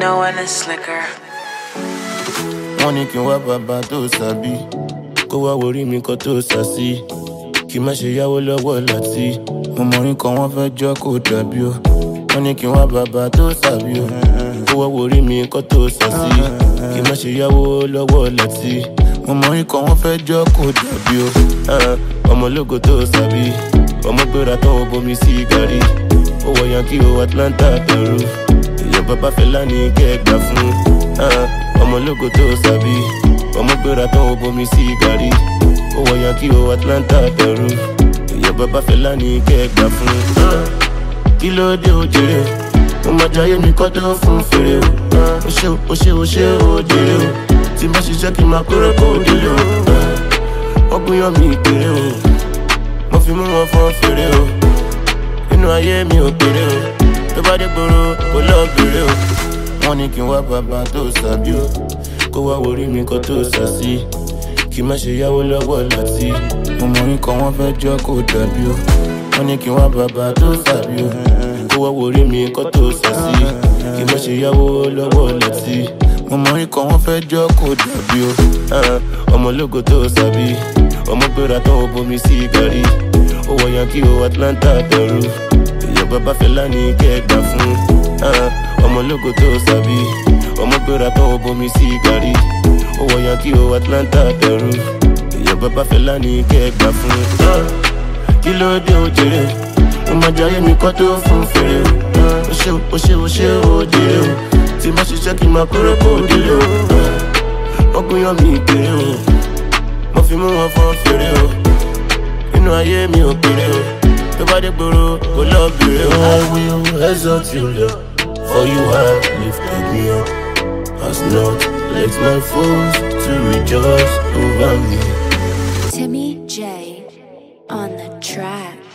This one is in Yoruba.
know when it's slicker. Wọ́n ní kí n wá bàbá tó sàbí, kó wá worí mi kó tó sàsí, kí má ṣe yáwó lọ́wọ́ láti. Ọmọrin kan wọ́n fẹ́ jọ́ kó dàbí o. Wọ́n ní kí n wá bàbá tó sàbí o, kó wá worí mi kó tó sàsí, kí má ṣe yáwó lọ́wọ́ láti. Ọmọrin kan wọ́n fẹ́ jọ́ kó dàbí o. Ọmọ ológo tó sàbí, ọmọ gbéra tán ó bomi sí gàrí, ó wọ Yankee o Atlanta Peru, èèyàn bàbá Fẹlá ní kẹ́gbà fún. Ọmọ ológo tó sàbí, ọmọ gbéra tán ó bomi sí gàrí, ó wọ Yankee o Atlanta Peru, èèyàn bàbá Fẹlá ní kẹ́gbà fún. Kí ló dé o jèrè o, mo máa jayé mi kọ́ tó fún fèrè o. Ó ṣe o jèrè o, tí bá ṣiṣẹ́ kí n máa kórè kó délé o. Ọgbọ́n yan mi kéré o, mo fi mú wọn fọ́n fèrè o. Inú ayé mi ò kéré o, tó bá dé gbòòrò kó lọ bèrè o. Wọ́n ní kí n wá bàbá tó sàbí o, kó wá worí mi kó tó sàsí, kí má ṣe yáwó lọ́wọ́ láti. Ọmọrin kan wọ́n fẹ́ jọ́ kó dàbí o. Wọ́n ní kí n wá bàbá tó sàbí o, kó wá worí mi kó tó sàsí, kí má ṣe yáwó lọ́wọ́ láti. Ọmọrin kan wọ́n fẹ́ jọ́ kó dàbí o. Ọmọ ológo tó sàbí, ọmọ gbéra tán ó bomi sí gàrí, ó wọ Yankee o Atlanta Peru, èèyàn bàbá Fẹlá ní kẹ́gbà fún. Ọmọ ológo tó sàbí, ọmọ gbéra tán ó bomi sí gàrí, ó wọ Yankee o Atlanta Peru, èèyàn bàbá Fẹlá ní kẹ́gbà fún. Kí ló dé o jèrè o, mo máa jayé mi kọ́ tó fún fèrè o. Ó ṣe o jèrè o, tí bá ṣiṣẹ́ kí n máa kórè kó délé o. Ọgbọ́n yan mi kéré o, mo fi mú wọn fọ́n fèrè o. Inú ayé mi ò kéré o, tó bá dé gbòòrò kó lọ bèrè o. I will exalt you, Lord, for you have lifted me up. Has not let my foes to rejoice over me. Timmy J on the track.